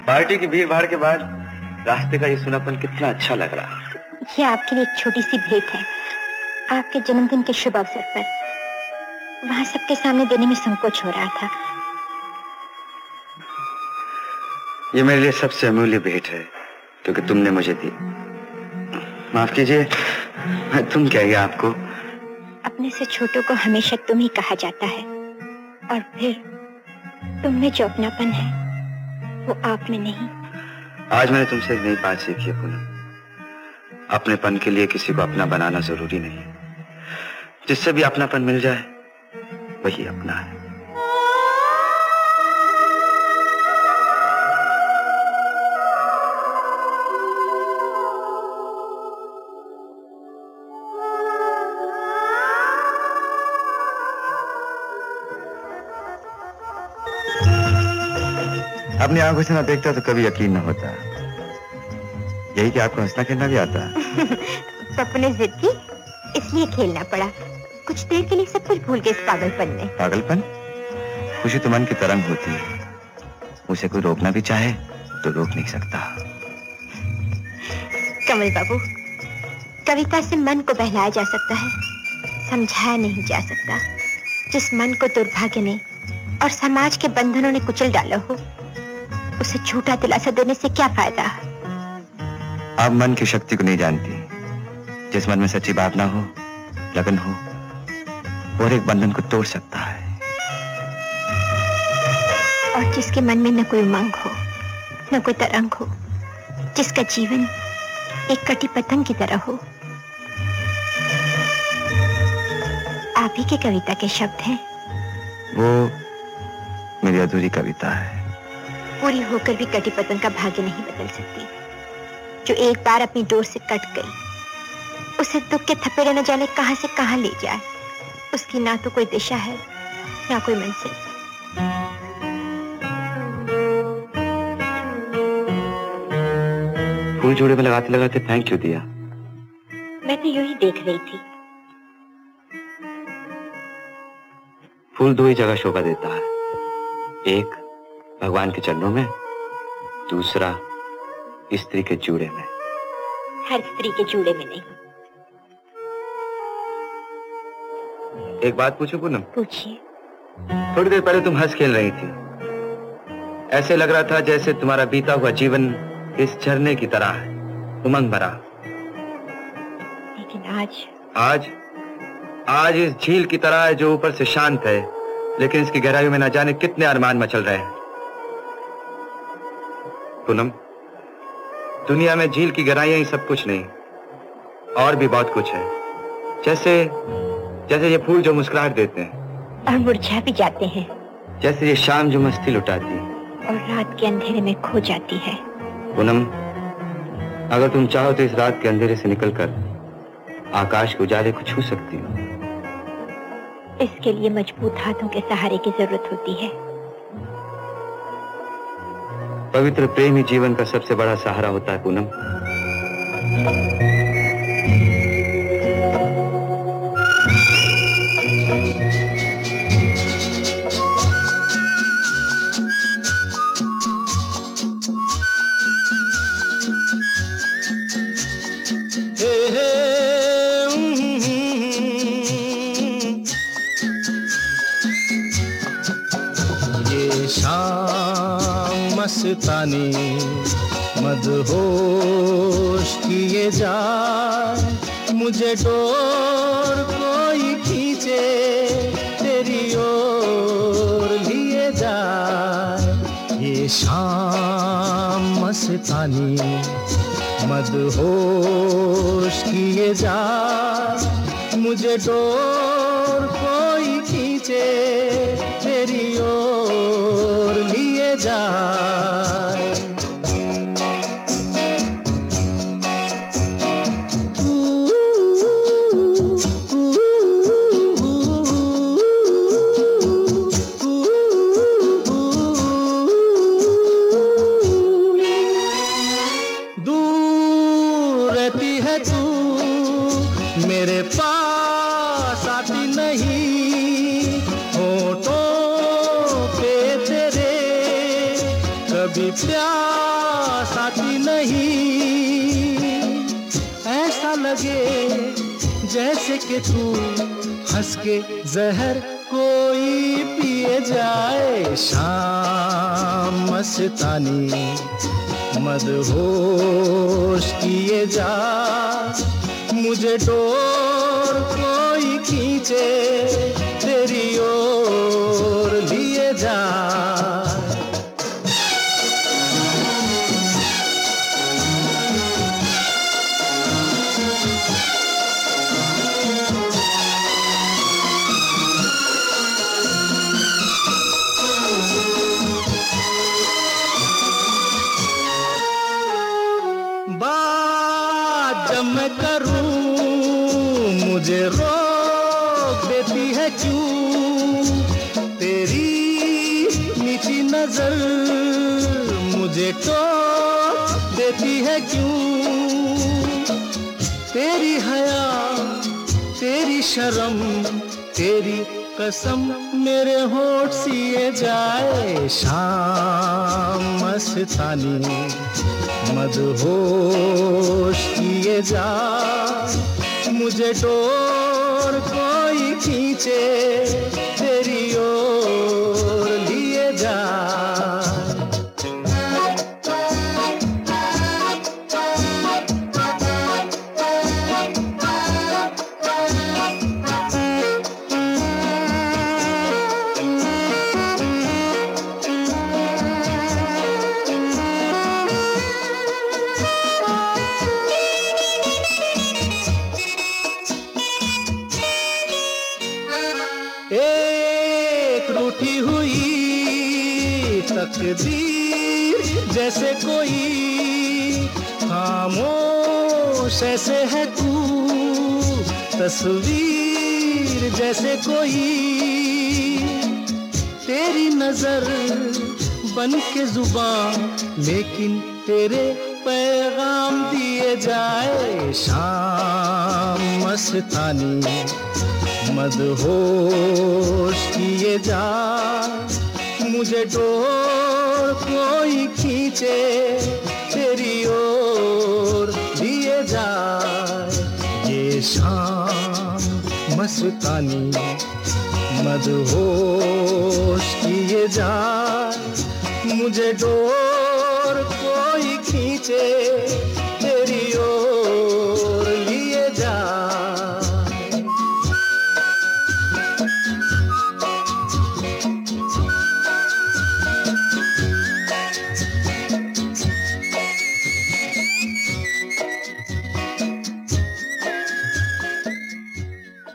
Party की भीड़ भाड़ के बाद रास्ते का ये सुनापन कितना अच्छा लग रहा। ये आपके लिए एक छोटी सी भेंट है, आपके जन्मदिन के शुभ अवसर पर। वहां सबके सामने देने में संकोच हो रहा था। ये मेरे लिए सबसे अमूल्य भेंट है क्योंकि तुमने मुझे दी। माफ कीजिए, मैं तुम क्या ही आपको। अपने से छोटों को हमेशा तुम ही कहा जाता है, और फिर तुम में जो अपनापन है वो आप में नहीं। आज मैंने तुमसे एक नई बात सीखी है पूनम। अपनेपन के लिए किसी को अपना बनाना जरूरी नहीं। जिससे भी अपनापन मिल जाए वही अपना है। अपनी आंखों से ना देखता तो कभी यकीन न होता। यही कि आपको हंसना खेलना भी आता है। सपने जिद की, इसलिए खेलना पड़ा। कुछ देर के लिए सब कुछ भूल गए इस पागलपन में। पागलपन? खुशी तो मन की तरंग होती है, उसे कोई रोकना भी चाहे तो रोक नहीं सकता। कमल बाबू, कविता से मन को बहलाया जा सकता है, समझाया नहीं जा सकता। जिस मन को दुर्भाग्य ने और समाज के बंधनों ने कुचल डाला हो, उसे झूठा दिलासा देने से क्या फायदा। आप मन की शक्ति को नहीं जानती। जिस मन में सच्ची भावना हो, लगन हो, और एक बंधन को तोड़ सकता है। और जिसके मन में न कोई उमंग हो, न कोई तरंग हो, जिसका जीवन एक कटी पतंग की तरह हो। आप ही की कविता के शब्द हैं। वो मेरी अधूरी कविता है। पूरी होकर भी कटी पतंग का भाग्य नहीं बदल सकती। जो एक बार अपनी डोर से कट गई, उसे दुख के थपेड़े न जाने कहां से कहां ले जाए। उसकी ना तो कोई दिशा है, ना कोई मंजिल। फूल जोड़े में लगाते लगाते फेंक क्यों दिया? मैं तो यूं ही देख रही थी। फूल दो ही जगह शोभा देता है, एक भगवान के चरणों में, दूसरा स्त्री के जूड़े में। हर स्त्री के जूड़े में नहीं। एक बात पूछूं पूनम? पूछिए। थोड़ी देर पहले तुम हंस खेल रही थी। ऐसे लग रहा था जैसे तुम्हारा बीता हुआ जीवन इस झरने की तरह है, उमंग भरा। लेकिन आज इस झील की तरह है जो ऊपर से शांत है, लेकिन इसकी गहराइयों में न जाने कितने अरमान मचल रहे हैं। पूनम, दुनिया में झील की गहराइयां ही सब कुछ नहीं, और भी बहुत कुछ है। जैसे ये फूल जो मुस्कुराहट देते हैं और मुरझा भी जाते हैं, जैसे ये शाम जो मस्ती लुटाती और रात के अंधेरे में खो जाती है। पूनम, अगर तुम चाहो तो इस रात के अंधेरे से निकलकर आकाश के उजाले को छू सकती हो। इसके लिए मजबूत हाथों के सहारे की जरूरत होती है। पवित्र प्रेम ही जीवन का सबसे बड़ा सहारा होता है पूनम। मस्तानी मदहोश किए जाए, मुझे डोर कोई खींचे तेरी ओर लिए जाए। ये शाम मस्तानी मदहोश किए जाए, मुझे डोर कोई खींचे तेरी ओर लिए जाए। दूर रहती है तू, मेरे पास आती नहीं। होठों पे तेरे कभी प्यार पास आती नहीं, ऐसा लगे जैसे कि तू हंस के जहर कोई पिए जाए। शाम मस्तानी मदहोश किए जा, मुझे डोर कोई खींचे तेरी ओर लिए जा। बात जब मैं करूं मुझे रोक देती है क्यों, तेरी नीची नजर मुझे टोक देती है क्यों। तेरी हया तेरी शर्म तेरी कसम मेरे होठ सिए जाए। शाम मस्तानी मदहोश किए जा, मुझे डोर कोई खींचे तेरी ओर लिए जा। एक रूठी हुई तकदीर जैसे कोई, खामोश ऐसे है तू तस्वीर जैसे कोई। तेरी नजर बन के जुबान लेकिन तेरे पैगाम दिए जाए। शाम मस्तानी मदहोश किए जा, मुझे डोर कोई खींचे तेरी ओर लिए जा। ये शाम मस्तानी मदहोश किए जा, मुझे डोर कोई खींचे